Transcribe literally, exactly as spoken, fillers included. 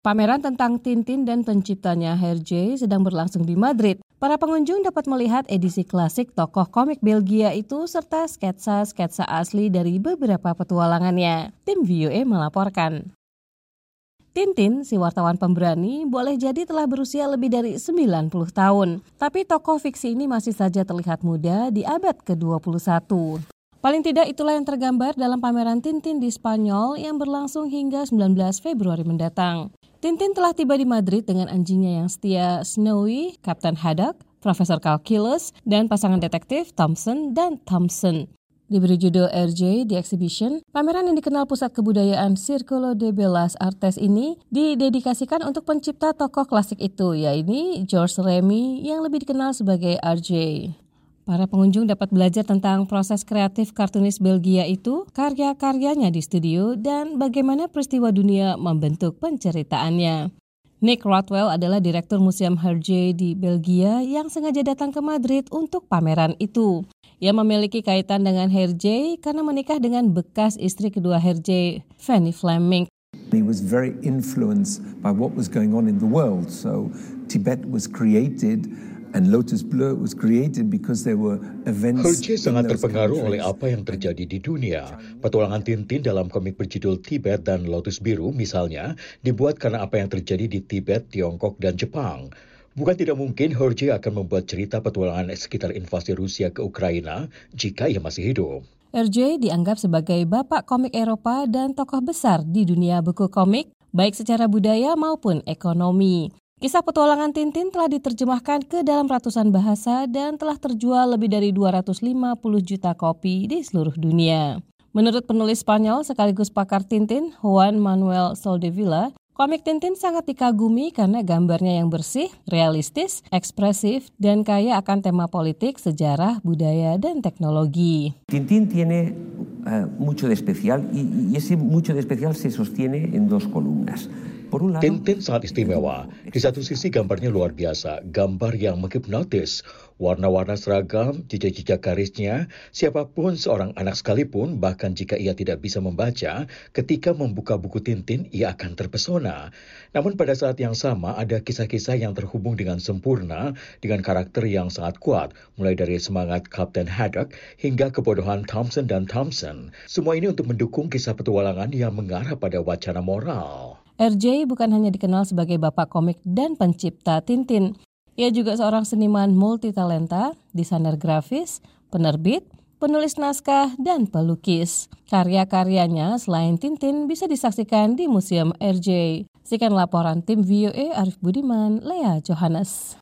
Pameran tentang Tintin dan penciptanya Hergé sedang berlangsung di Madrid. Para pengunjung dapat melihat edisi klasik tokoh komik Belgia itu serta sketsa-sketsa asli dari beberapa petualangannya. Tim V O A melaporkan. Tintin, si wartawan pemberani, boleh jadi telah berusia lebih dari sembilan puluh tahun. Tapi tokoh fiksi ini masih saja terlihat muda di abad ke dua puluh satu. Paling tidak itulah yang tergambar dalam pameran Tintin di Spanyol yang berlangsung hingga sembilan belas Februari mendatang. Tintin telah tiba di Madrid dengan anjingnya yang setia Snowy, Kapten Haddock, Profesor Calculus, dan pasangan detektif Thompson dan Thompson. Diberi judul Hergé The Exhibition, pameran yang dikenal pusat kebudayaan Círculo de Bellas Artes ini didedikasikan untuk pencipta tokoh klasik itu, yaitu Georges Remy yang lebih dikenal sebagai R J. Para pengunjung dapat belajar tentang proses kreatif kartunis Belgia itu, karya-karyanya di studio, dan bagaimana peristiwa dunia membentuk penceritaannya. Nick Rothwell adalah direktur Museum Hergé di Belgia yang sengaja datang ke Madrid untuk pameran itu. Ia memiliki kaitan dengan Hergé karena menikah dengan bekas istri kedua Hergé, Fanny Fleming. He was very influenced by what was going on in the world. So Tibet was created and Lotus Bleu was created because there were events. Hergé sangat terpengaruh oleh apa yang terjadi di dunia. Petualangan Tintin dalam komik berjudul Tibet dan Lotus Biru misalnya dibuat karena apa yang terjadi di Tibet, Tiongkok, dan Jepang. Bukan tidak mungkin Hergé akan membuat cerita petualangan sekitar invasi Rusia ke Ukraina jika ia masih hidup. Hergé dianggap sebagai bapak komik Eropa dan tokoh besar di dunia buku komik, baik secara budaya maupun ekonomi. Kisah petualangan Tintin telah diterjemahkan ke dalam ratusan bahasa dan telah terjual lebih dari dua ratus lima puluh juta kopi di seluruh dunia. Menurut penulis Spanyol sekaligus pakar Tintin, Juan Manuel Soldevilla, komik Tintin sangat dikagumi karena gambarnya yang bersih, realistis, ekspresif, dan kaya akan tema politik, sejarah, budaya, dan teknologi. Tintin tiene uh, mucho de especial y, y ese mucho de especial se sostiene en dos columnas. Tintin sangat istimewa. Di satu sisi gambarnya luar biasa, gambar yang menghipnotis. Warna-warna seragam, jejak-jejak garisnya, siapapun seorang anak sekalipun, bahkan jika ia tidak bisa membaca, ketika membuka buku Tintin, ia akan terpesona. Namun pada saat yang sama, ada kisah-kisah yang terhubung dengan sempurna, dengan karakter yang sangat kuat, mulai dari semangat Kapten Haddock hingga kebodohan Thompson dan Thompson. Semua ini untuk mendukung kisah petualangan yang mengarah pada wacana moral. Hergé bukan hanya dikenal sebagai bapak komik dan pencipta Tintin. Ia juga seorang seniman multitalenta, desainer grafis, penerbit, penulis naskah, dan pelukis. Karya-karyanya selain Tintin bisa disaksikan di Museum Hergé. Sekian laporan tim V O A Arif Budiman, Lea Johannes.